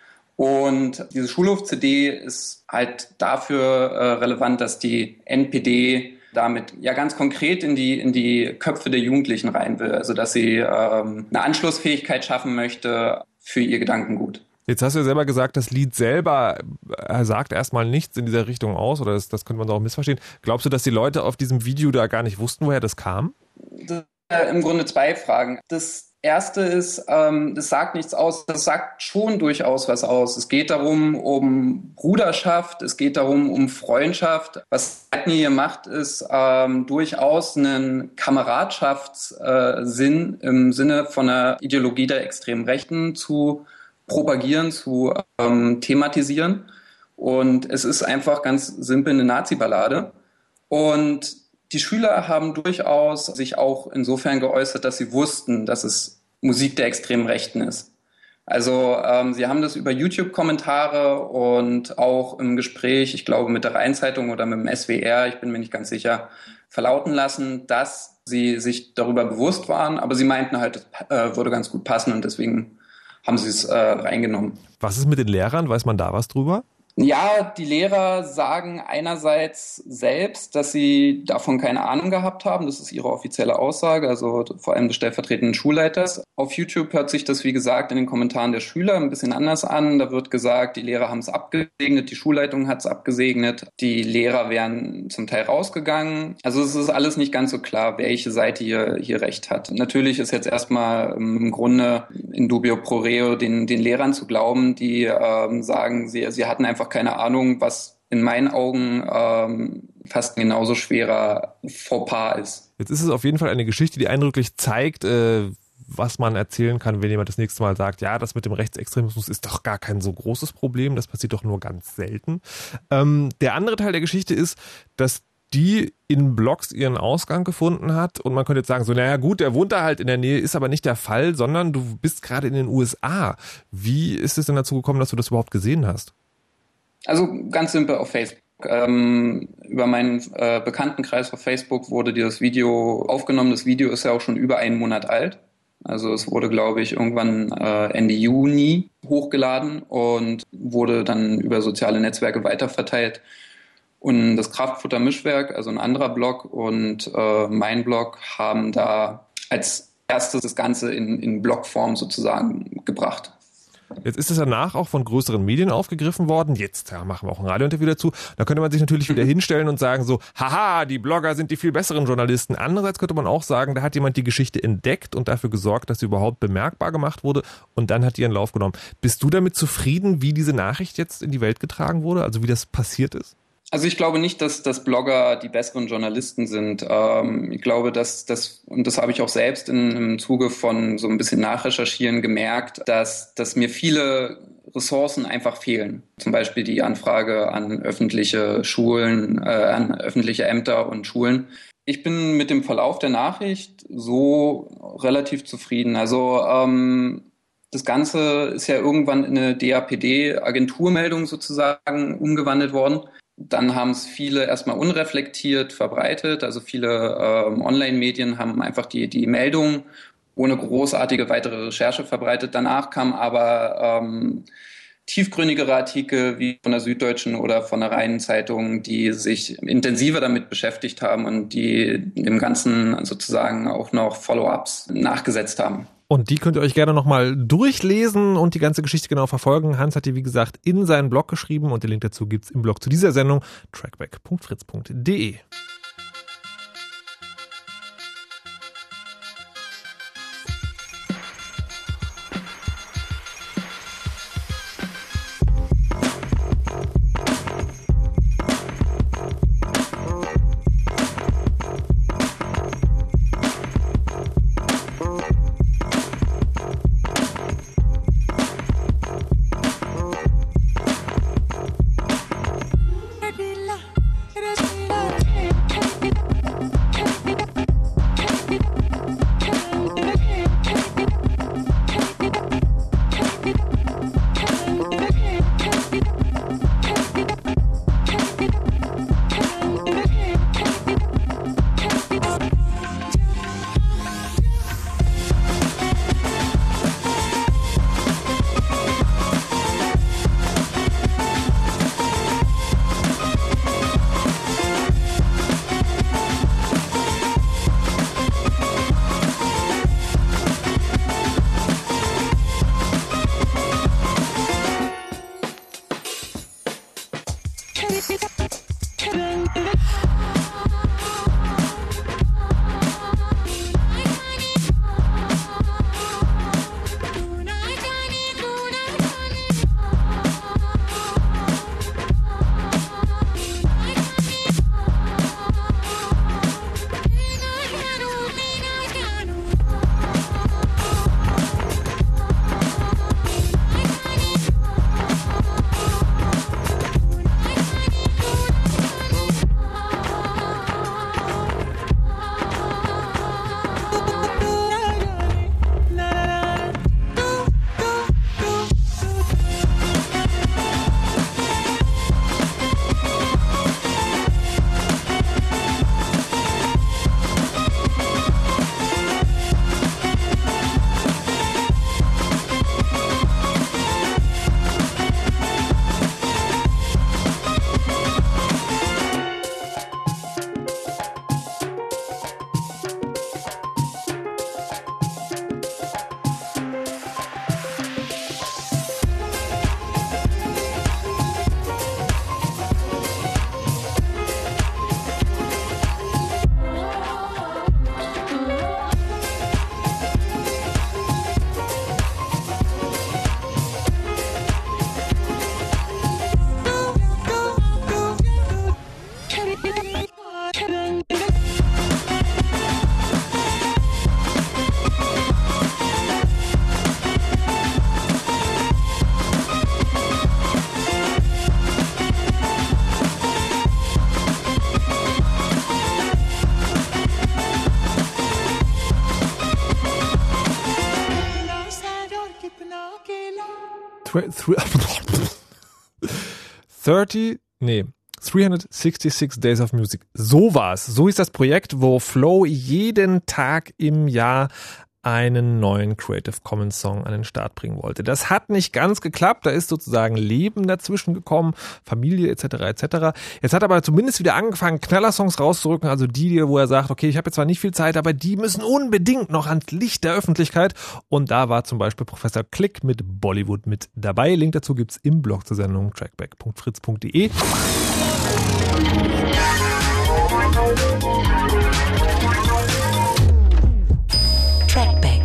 Und diese Schulhof-C D ist halt dafür äh, relevant, dass die N P D damit ja ganz konkret in die in die Köpfe der Jugendlichen rein will. Also dass sie ähm, eine Anschlussfähigkeit schaffen möchte für ihr Gedankengut.
Jetzt hast du ja selber gesagt, das Lied selber sagt erstmal nichts in dieser Richtung aus, oder das, das könnte man auch missverstehen. Glaubst du, dass die Leute auf diesem Video da gar nicht wussten, woher das kam?
Das sind im Grunde zwei Fragen. Das erste ist, ähm, das sagt nichts aus, das sagt schon durchaus was aus. Es geht darum, um Bruderschaft, es geht darum, um Freundschaft. Was Sleipnir hier macht, ist ähm, durchaus einen Kameradschaftssinn äh, im Sinne von einer Ideologie der extremen Rechten zu propagieren, zu ähm, thematisieren. Und es ist einfach ganz simpel eine Nazi-Ballade. Und die Schüler haben durchaus sich auch insofern geäußert, dass sie wussten, dass es Musik der extremen Rechten ist. Also ähm, sie haben das über YouTube-Kommentare und auch im Gespräch, ich glaube mit der Rhein-Zeitung oder mit dem S W R, ich bin mir nicht ganz sicher, verlauten lassen, dass sie sich darüber bewusst waren. Aber sie meinten halt, es äh, würde ganz gut passen und deswegen haben sie es äh, reingenommen.
Was ist mit den Lehrern? Weiß man da was drüber?
Ja, die Lehrer sagen einerseits selbst, dass sie davon keine Ahnung gehabt haben. Das ist ihre offizielle Aussage, also vor allem des stellvertretenden Schulleiters. Auf YouTube hört sich das, wie gesagt, in den Kommentaren der Schüler ein bisschen anders an. Da wird gesagt, die Lehrer haben es abgesegnet, die Schulleitung hat es abgesegnet, die Lehrer wären zum Teil rausgegangen. Also es ist alles nicht ganz so klar, welche Seite hier, hier recht hat. Natürlich ist jetzt erstmal im Grunde in dubio pro reo den, den Lehrern zu glauben, die ähm, sagen, sie, sie hatten einfach keine Ahnung, was in meinen Augen ähm, fast ein genauso schwerer Fauxpas ist.
Jetzt ist es auf jeden Fall eine Geschichte, die eindrücklich zeigt, äh, was man erzählen kann, wenn jemand das nächste Mal sagt, ja, das mit dem Rechtsextremismus ist doch gar kein so großes Problem, das passiert doch nur ganz selten. Ähm, der andere Teil der Geschichte ist, dass die in Blogs ihren Ausgang gefunden hat und man könnte jetzt sagen, so, naja gut, der wohnt da halt in der Nähe, ist aber nicht der Fall, sondern du bist gerade in den U S A. Wie ist es denn dazu gekommen, dass du das überhaupt gesehen hast?
Also ganz simpel auf Facebook. Ähm, über meinen äh, Bekanntenkreis auf Facebook wurde dieses Video aufgenommen. Das Video ist ja auch schon über einen Monat alt. Also es wurde, glaube ich, irgendwann äh, Ende Juni hochgeladen und wurde dann über soziale Netzwerke weiterverteilt. Und das Kraftfutter-Mischwerk, also ein anderer Blog und äh, mein Blog, haben da als erstes das Ganze in, in Blogform sozusagen gebracht.
Jetzt ist es danach auch von größeren Medien aufgegriffen worden. Jetzt ja, machen wir auch ein Radiointerview dazu. Da könnte man sich natürlich wieder hinstellen und sagen so, haha, die Blogger sind die viel besseren Journalisten. Andererseits könnte man auch sagen, da hat jemand die Geschichte entdeckt und dafür gesorgt, dass sie überhaupt bemerkbar gemacht wurde und dann hat die ihren Lauf genommen. Bist du damit zufrieden, wie diese Nachricht jetzt in die Welt getragen wurde? Also wie das passiert ist?
Also ich glaube nicht, dass, dass Blogger die besseren Journalisten sind. Ähm, ich glaube, dass das, und das habe ich auch selbst in, im Zuge von so ein bisschen Nachrecherchieren gemerkt, dass, dass mir viele Ressourcen einfach fehlen. Zum Beispiel die Anfrage an öffentliche Schulen, äh, an öffentliche Ämter und Schulen. Ich bin mit dem Verlauf der Nachricht so relativ zufrieden. Also ähm, das Ganze ist ja irgendwann in eine D A P D-Agenturmeldung sozusagen umgewandelt worden. Dann haben es viele erstmal unreflektiert verbreitet. Also viele ähm, Online-Medien haben einfach die, die Meldung ohne großartige weitere Recherche verbreitet. Danach kamen aber ähm, tiefgründigere Artikel wie von der Süddeutschen oder von der Rhein-Zeitung, die sich intensiver damit beschäftigt haben und die dem Ganzen sozusagen auch noch Follow-ups nachgesetzt haben.
Und die könnt ihr euch gerne nochmal durchlesen und die ganze Geschichte genau verfolgen. Hans hat die, wie gesagt, in seinen Blog geschrieben und den Link dazu gibt's im Blog zu dieser Sendung trackback punkt fritz punkt de. thirty, nee, dreihundertsechsundsechzig Days of Music. So war's. So ist das Projekt, wo Flow jeden Tag im Jahr einen neuen Creative Commons Song an den Start bringen wollte. Das hat nicht ganz geklappt, da ist sozusagen Leben dazwischen gekommen, Familie et cetera et cetera. Jetzt hat er aber zumindest wieder angefangen, Knallersongs rauszurücken, also die, wo er sagt, okay, ich habe jetzt zwar nicht viel Zeit, aber die müssen unbedingt noch ans Licht der Öffentlichkeit. Und da war zum Beispiel Professor Klick mit Bollywood mit dabei. Link dazu gibt's im Blog zur Sendung trackback punkt fritz punkt de.
Trackback.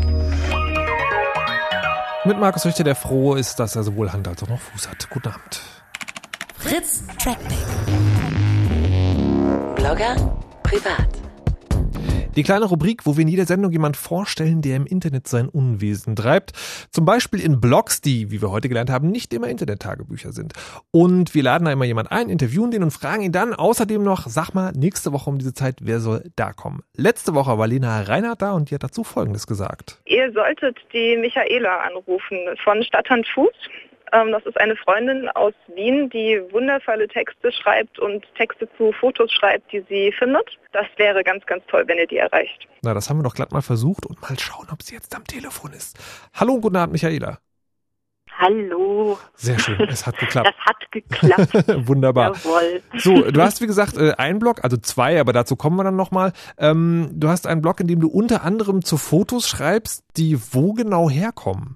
Mit Markus Richter, der froh ist, dass er sowohl Hand als auch noch Fuß hat. Guten Abend.
Fritz Trackback. Blogger privat.
Die kleine Rubrik, wo wir in jeder Sendung jemand vorstellen, der im Internet sein Unwesen treibt. Zum Beispiel in Blogs, die, wie wir heute gelernt haben, nicht immer Internet-Tagebücher sind. Und wir laden da immer jemand ein, interviewen den und fragen ihn dann außerdem noch, sag mal, nächste Woche um diese Zeit, wer soll da kommen? Letzte Woche war Lena Reinhardt da und die hat dazu Folgendes gesagt.
Ihr solltet die Michaela anrufen von Stadthand Fuß. Das ist eine Freundin aus Wien, die wundervolle Texte schreibt und Texte zu Fotos schreibt, die sie findet. Das wäre ganz, ganz toll, wenn ihr die erreicht.
Na, das haben wir doch glatt mal versucht und mal schauen, ob sie jetzt am Telefon ist. Hallo und guten Abend, Michaela.
Hallo.
Sehr schön, es hat geklappt.
Das hat geklappt.
Wunderbar.
Jawohl.
So, du hast wie gesagt einen Blog, also zwei, aber dazu kommen wir dann nochmal. Ähm, du hast einen Blog, in dem du unter anderem zu Fotos schreibst, die wo genau herkommen?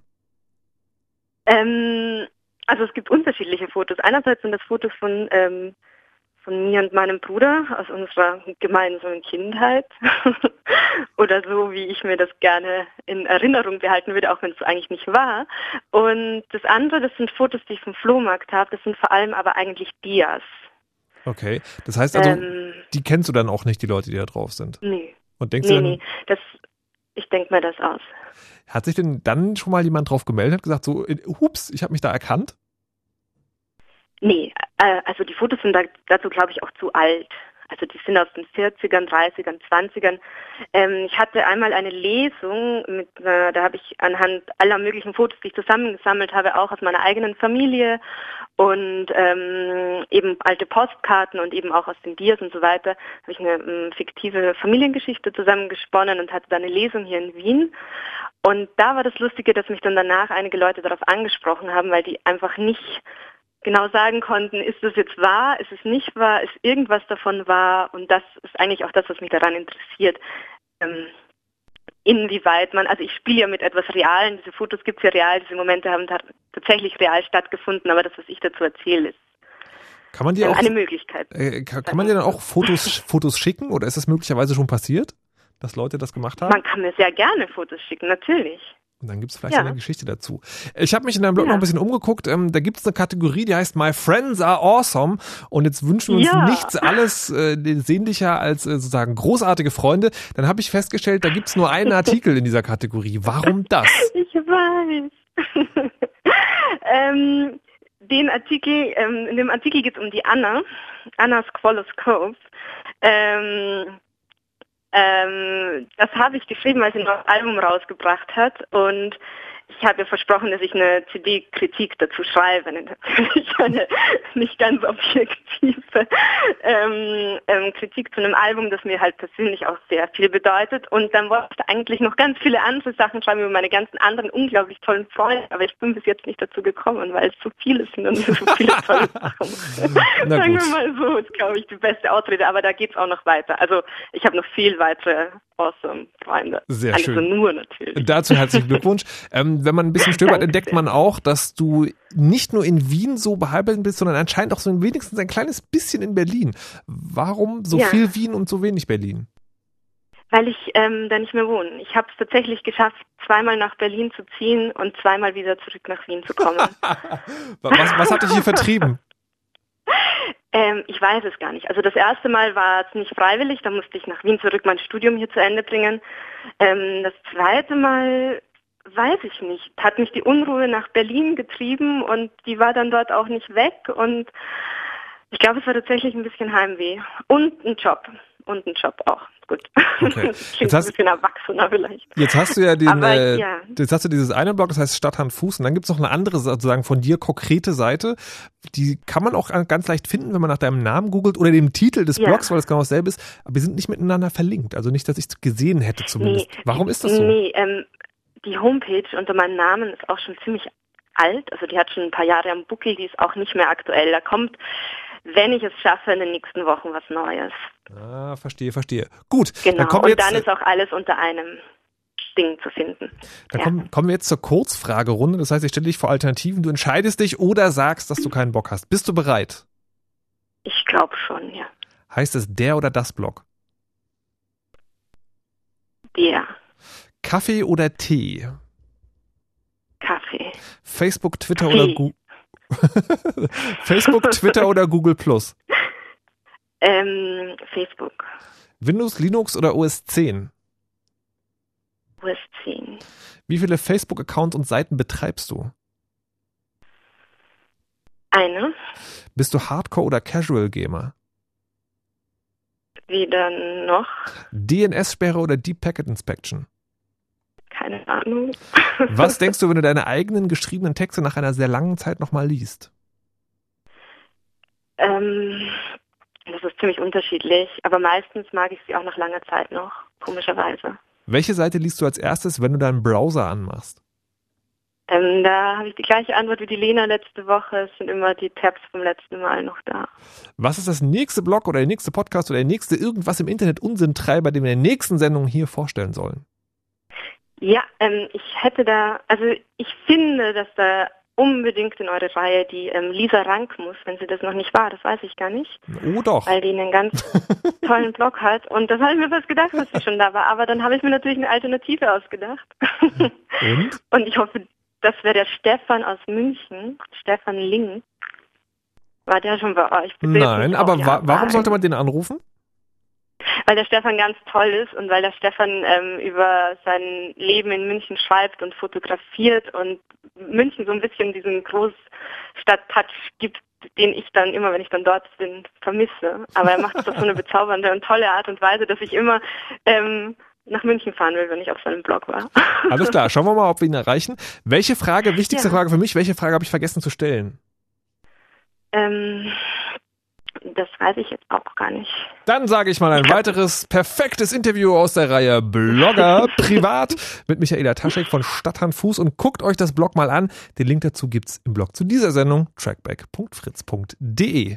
Ähm, also es gibt unterschiedliche Fotos. Einerseits sind das Fotos von, ähm, von mir und meinem Bruder aus unserer gemeinsamen Kindheit oder so, wie ich mir das gerne in Erinnerung behalten würde, auch wenn es so eigentlich nicht war. Und das andere, das sind Fotos, die ich vom Flohmarkt habe. Das sind vor allem aber eigentlich Dias.
Okay, das heißt also,
Ähm,
die kennst du dann auch nicht, die Leute, die da drauf sind?
Nee.
Und denkst
nee,
du dann,
nee, das, ich denke mir das aus.
Hat sich denn dann schon mal jemand drauf gemeldet, hat gesagt, so, hups, ich habe mich da erkannt?
Nee, äh, also die Fotos sind da, dazu, glaube ich, auch zu alt. Also die sind aus den vierzigern, dreißigern, zwanzigern. Ähm, ich hatte einmal eine Lesung, mit, äh, da habe ich anhand aller möglichen Fotos, die ich zusammengesammelt habe, auch aus meiner eigenen Familie und ähm, eben alte Postkarten und eben auch aus den Dias und so weiter, habe ich eine ähm, fiktive Familiengeschichte zusammengesponnen und hatte da eine Lesung hier in Wien. Und da war das Lustige, dass mich dann danach einige Leute darauf angesprochen haben, weil die einfach nicht genau sagen konnten, ist das jetzt wahr, ist es nicht wahr, ist irgendwas davon wahr? Und das ist eigentlich auch das, was mich daran interessiert. Ähm, inwieweit man, also ich spiele ja mit etwas Realen, diese Fotos gibt es ja real, diese Momente haben ta- tatsächlich real stattgefunden, aber das, was ich dazu erzähle, ist
Kann man dir auch,
eine Möglichkeit.
Äh, kann, kann man dir dann auch Fotos, Fotos schicken oder ist das möglicherweise schon passiert, dass Leute das gemacht haben?
Man kann mir sehr gerne Fotos schicken, natürlich.
Und dann gibt es vielleicht
Ja.
eine Geschichte dazu. Ich habe mich in deinem Blog
Ja.
noch ein bisschen umgeguckt. Ähm, da gibt es eine Kategorie, die heißt My Friends are awesome. Und jetzt wünschen wir uns
Ja.
nichts alles äh, sehnlicher als äh, sozusagen großartige Freunde. Dann habe ich festgestellt, da gibt es nur einen Artikel in dieser Kategorie. Warum das?
Ich weiß. ähm, den Artikel, ähm, in dem Artikel geht es um die Anna, Anna Squallows Cove. Ähm, ähm, das habe ich geschrieben, weil sie noch ein Album rausgebracht hat und ich habe ihr versprochen, dass ich eine C D-Kritik dazu schreibe, eine, eine nicht ganz objektive ähm, ähm, Kritik zu einem Album, das mir halt persönlich auch sehr viel bedeutet. Und dann wollte ich eigentlich noch ganz viele andere Sachen schreiben über meine ganzen anderen unglaublich tollen Freunde, aber ich bin bis jetzt nicht dazu gekommen, weil es so viele sind und so viele tolle Sachen. Sagen wir mal so, ist glaube ich die beste Ausrede, aber da geht's auch noch weiter. Also ich habe noch viel weitere awesome Freunde.
Sehr
also
schön.
nur natürlich.
Dazu herzlichen Glückwunsch. Ähm, wenn man ein bisschen stöbert, entdeckt man auch, dass du nicht nur in Wien so beheimatet bist, sondern anscheinend auch so wenigstens ein kleines bisschen in Berlin. Warum so
Ja.
viel Wien und so wenig Berlin?
Weil ich ähm, da nicht mehr wohne. Ich habe es tatsächlich geschafft, zweimal nach Berlin zu ziehen und zweimal wieder zurück nach Wien zu kommen.
Was, was hat dich hier vertrieben?
Ähm, ich weiß es gar nicht. Also das erste Mal war es nicht freiwillig, da musste ich nach Wien zurück mein Studium hier zu Ende bringen. Ähm, das zweite Mal weiß ich nicht. Hat mich die Unruhe nach Berlin getrieben und die war dann dort auch nicht weg und ich glaube, es war tatsächlich ein bisschen Heimweh. Und ein Job. Und ein Job auch. Gut.
Okay.
Das klingt
Jetzt hast-
ein bisschen erwachsener vielleicht.
Jetzt hast du ja den,
Aber,
äh,
ja.
jetzt hast du dieses eine Blog, das heißt Stadthand Fuß, und dann gibt's noch eine andere sozusagen von dir konkrete Seite. Die kann man auch ganz leicht finden, wenn man nach deinem Namen googelt oder dem Titel des
Ja.
Blogs, weil das genau dasselbe ist. Aber wir sind nicht miteinander verlinkt. Also nicht, dass ich es gesehen hätte zumindest.
Nee,
Warum ist das so?
Nee, ähm, die Homepage unter meinem Namen ist auch schon ziemlich alt. Also die hat schon ein paar Jahre am Buckel, die ist auch nicht mehr aktuell. Da kommt, wenn ich es schaffe, in den nächsten Wochen was Neues.
Ah, verstehe, verstehe. Gut,
Genau,
dann kommen wir
und
jetzt,
dann ist auch alles unter einem Ding zu finden.
dann
ja.
kommen, kommen wir jetzt zur Kurzfragerunde. Das heißt, ich stelle dich vor Alternativen. Du entscheidest dich oder sagst, dass du keinen Bock hast. Bist du bereit?
Ich glaube schon, ja.
Heißt es der oder das Blog?
Der
Kaffee oder Tee?
Kaffee.
Facebook, Twitter
Tee.
oder Google? Facebook, Twitter oder Google Plus?
Ähm, Facebook.
Windows, Linux oder O S zehn?
U S zehn.
Wie viele Facebook-Accounts und Seiten betreibst du?
Eine.
Bist du Hardcore- oder Casual-Gamer?
Weder noch.
D N S-Sperre oder Deep Packet Inspection?
Keine Ahnung.
Was denkst du, wenn du deine eigenen geschriebenen Texte nach einer sehr langen Zeit nochmal liest?
Ähm, das ist ziemlich unterschiedlich, aber meistens mag ich sie auch nach langer Zeit noch, komischerweise.
Welche Seite liest du als erstes, wenn du deinen Browser anmachst?
Ähm, da habe ich die gleiche Antwort wie die Lena letzte Woche. Es sind immer die Tabs vom letzten Mal noch da.
Was ist das nächste Blog oder der nächste Podcast oder der nächste irgendwas im Internet Unsinntreiber, den wir in der nächsten Sendung hier vorstellen sollen?
Ja, ähm, ich hätte da, also ich finde, dass da unbedingt in eure Reihe die ähm, Lisa Rank muss, wenn sie das noch nicht war, das weiß ich gar nicht.
Oh doch.
Weil die einen ganz tollen Blog hat und das habe ich mir fast gedacht, dass sie schon da war, aber dann habe ich mir natürlich eine Alternative ausgedacht.
Und?
Und ich hoffe, das wäre der Stefan aus München, Stefan Ling. War der schon bei euch?
Nein, aber wa- warum sollte man den anrufen?
Weil der Stefan ganz toll ist und weil der Stefan ähm, über sein Leben in München schreibt und fotografiert und München so ein bisschen diesen Großstadt-Touch gibt, den ich dann immer, wenn ich dann dort bin, vermisse. Aber er macht es auf so eine bezaubernde und tolle Art und Weise, dass ich immer ähm, nach München fahren will, wenn ich auf seinem Blog war.
Alles klar, schauen wir mal, ob wir ihn erreichen. Welche Frage, wichtigste
Ja.
Frage für mich, welche Frage habe ich vergessen zu stellen?
Ähm, das weiß ich jetzt auch gar nicht.
Dann sage ich mal ein weiteres perfektes Interview aus der Reihe Blogger privat mit Michaela Taschek von Stadthand Fuß und guckt euch das Blog mal an. Den Link dazu gibt's im Blog zu dieser Sendung trackback punkt fritz punkt de.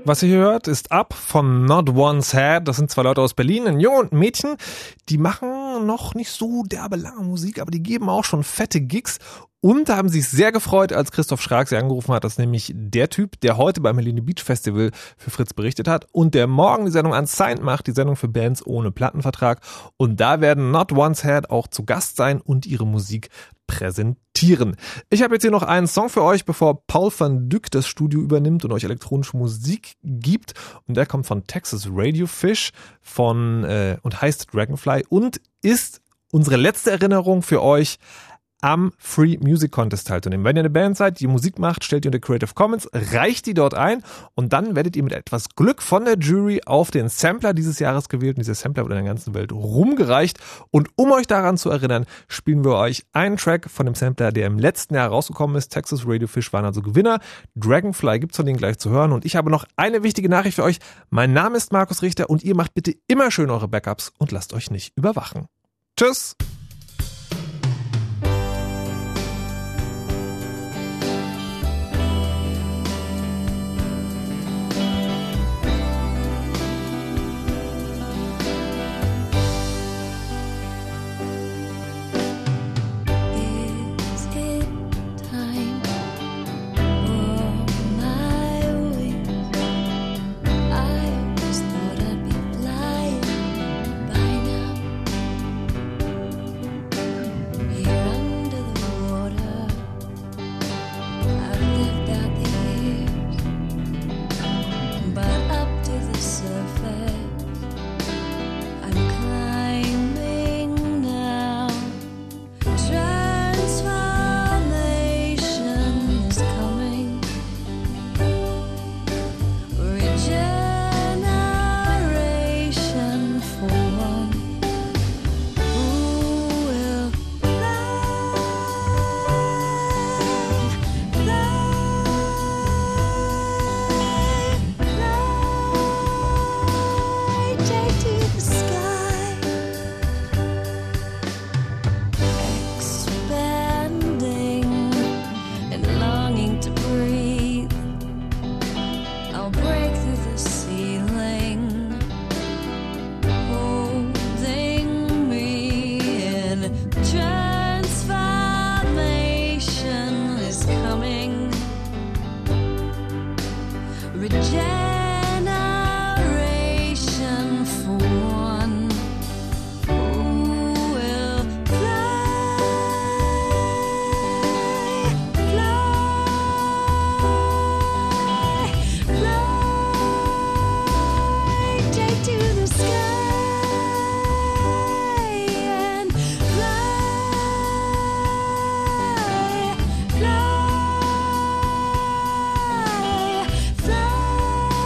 Was ihr hier hört, ist Up von Not One's Head. Das sind zwei Leute aus Berlin, ein Junge und ein Mädchen. Die machen noch nicht so derbe lange Musik, aber die geben auch schon fette Gigs. Und da haben sich sehr gefreut, als Christoph Schrag sie angerufen hat. Das ist nämlich der Typ, der heute beim Helene Beach Festival für Fritz berichtet hat und der morgen die Sendung Unsigned macht, die Sendung für Bands ohne Plattenvertrag. Und da werden Not One's Head auch zu Gast sein und ihre Musik präsentieren. Ich habe jetzt hier noch einen Song für euch, bevor Paul van Dyk das Studio übernimmt und euch elektronische Musik gibt. Und der kommt von Texas Radiofish von äh, und heißt Dragonfly und ist unsere letzte Erinnerung für euch, am Free Music Contest teilzunehmen. Wenn ihr eine Band seid, die Musik macht, stellt ihr unter Creative Commons, reicht die dort ein und dann werdet ihr mit etwas Glück von der Jury auf den Sampler dieses Jahres gewählt und dieser Sampler wird in der ganzen Welt rumgereicht und um euch daran zu erinnern, spielen wir euch einen Track von dem Sampler, der im letzten Jahr rausgekommen ist. Texas Radiofish waren also Gewinner. Dragonfly gibt's von denen gleich zu hören und ich habe noch eine wichtige Nachricht für euch. Mein Name ist Markus Richter und ihr macht bitte immer schön eure Backups und lasst euch nicht überwachen. Tschüss!
Fly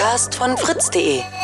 Podcast von fritz punkt de.